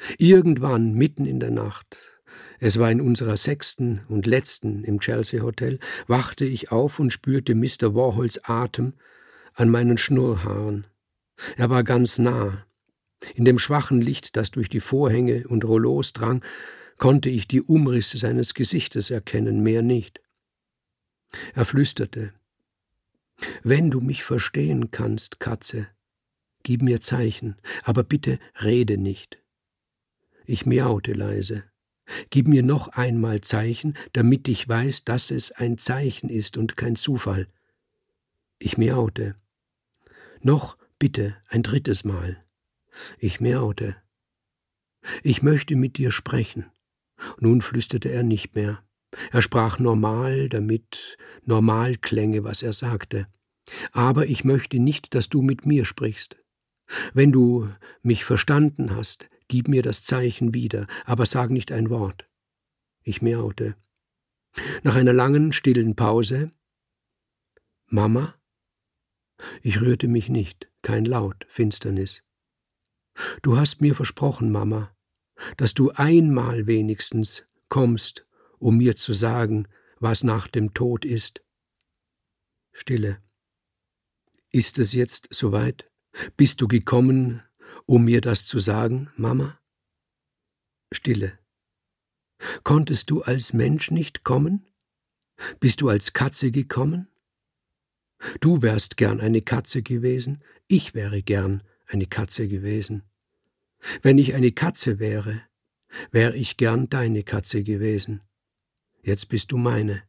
Irgendwann, mitten in der Nacht, es war in unserer 6. und letzten im Chelsea Hotel, wachte ich auf und spürte Mr. Warhols Atem an meinen Schnurrhaaren. Er war ganz nah. In dem schwachen Licht, das durch die Vorhänge und Rollos drang, konnte ich die Umrisse seines Gesichtes erkennen, mehr nicht. Er flüsterte: »Wenn du mich verstehen kannst, Katze, gib mir Zeichen, aber bitte rede nicht.« Ich miaute leise. »Gib mir noch einmal Zeichen, damit ich weiß, dass es ein Zeichen ist und kein Zufall.« Ich miaute. »Noch bitte ein 3. Mal.« Ich miaute. »Ich möchte mit dir sprechen.« Nun flüsterte er nicht mehr. Er sprach normal, damit normal klänge, was er sagte. »Aber ich möchte nicht, dass du mit mir sprichst. Wenn du mich verstanden hast, gib mir das Zeichen wieder, aber sag nicht ein Wort.« Ich miaute. Nach einer langen, stillen Pause: »Mama?« Ich rührte mich nicht, kein Laut, Finsternis. »Du hast mir versprochen, Mama, dass du einmal wenigstens kommst, um mir zu sagen, was nach dem Tod ist.« Stille. »Ist es jetzt soweit? Bist du gekommen, um mir das zu sagen, Mama?« Stille. »Konntest du als Mensch nicht kommen? Bist du als Katze gekommen? Du wärst gern eine Katze gewesen, ich wäre gern eine Katze gewesen. Wenn ich eine Katze wäre, wäre ich gern deine Katze gewesen. Jetzt bist du meine.«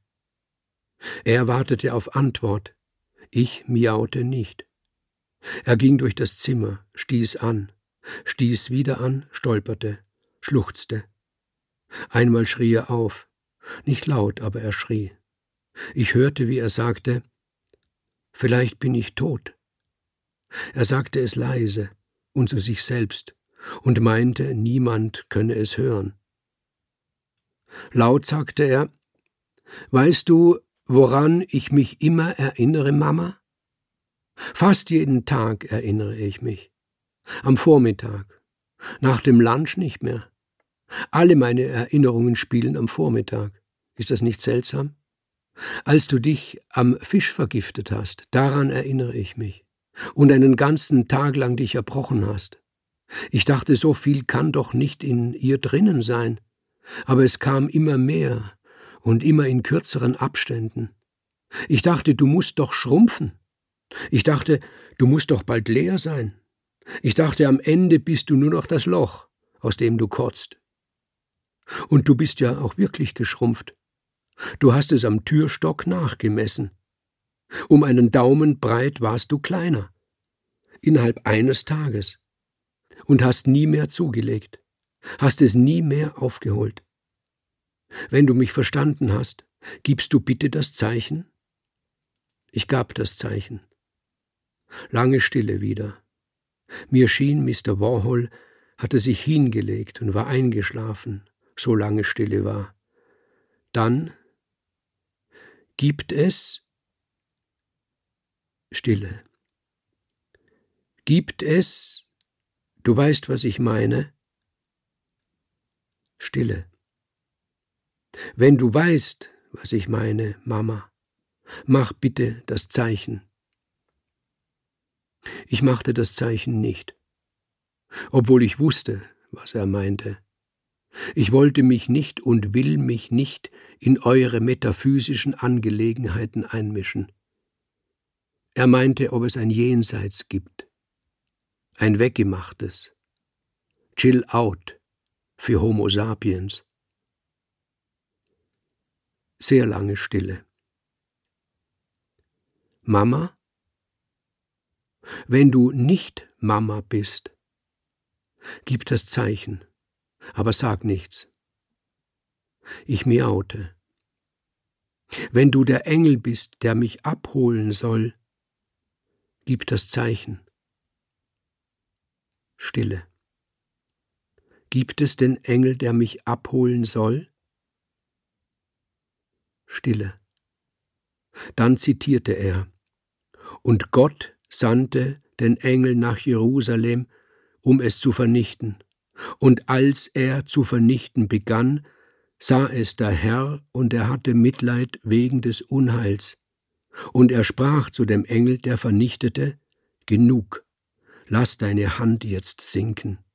Er wartete auf Antwort. Ich miaute nicht. Er ging durch das Zimmer, stieß an, stieß wieder an, stolperte, schluchzte. Einmal schrie er auf, nicht laut, aber er schrie. Ich hörte, wie er sagte: »Vielleicht bin ich tot.« Er sagte es leise und zu sich selbst und meinte, niemand könne es hören. Laut sagte er: »Weißt du, woran ich mich immer erinnere, Mama? Fast jeden Tag erinnere ich mich. Am Vormittag, nach dem Lunch nicht mehr. Alle meine Erinnerungen spielen am Vormittag. Ist das nicht seltsam? Als du dich am Fisch vergiftet hast, daran erinnere ich mich. Und einen ganzen Tag lang dich erbrochen hast. Ich dachte, so viel kann doch nicht in ihr drinnen sein. Aber es kam immer mehr und immer in kürzeren Abständen. Ich dachte, du musst doch schrumpfen. Ich dachte, du musst doch bald leer sein. Ich dachte, am Ende bist du nur noch das Loch, aus dem du kotzt. Und du bist ja auch wirklich geschrumpft. Du hast es am Türstock nachgemessen. Um einen Daumen breit warst du kleiner. Innerhalb eines Tages. Und hast nie mehr zugelegt. Hast es nie mehr aufgeholt. Wenn du mich verstanden hast, gibst du bitte das Zeichen?« Ich gab das Zeichen. Lange Stille wieder. Mir schien, Mr. Warhol hatte sich hingelegt und war eingeschlafen, so lange Stille war. Dann: »Gibt es?« Stille. »Gibt es? Du weißt, was ich meine?« Stille. »Wenn du weißt, was ich meine, Mama, mach bitte das Zeichen.« Ich machte das Zeichen nicht, obwohl ich wusste, was er meinte. Ich wollte mich nicht und will mich nicht in eure metaphysischen Angelegenheiten einmischen. Er meinte, ob es ein Jenseits gibt, ein Weggemachtes, Chill out für Homo sapiens. Sehr lange Stille. »Mama? Wenn du nicht Mama bist, gib das Zeichen, aber sag nichts.« Ich miaute. »Wenn du der Engel bist, der mich abholen soll, gib das Zeichen.« Stille. »Gibt es den Engel, der mich abholen soll?« Stille. Dann zitierte er: »Und Gott sandte den Engel nach Jerusalem, um es zu vernichten. Und als er zu vernichten begann, sah es der Herr, und er hatte Mitleid wegen des Unheils. Und er sprach zu dem Engel, der vernichtete: Genug, lass deine Hand jetzt sinken.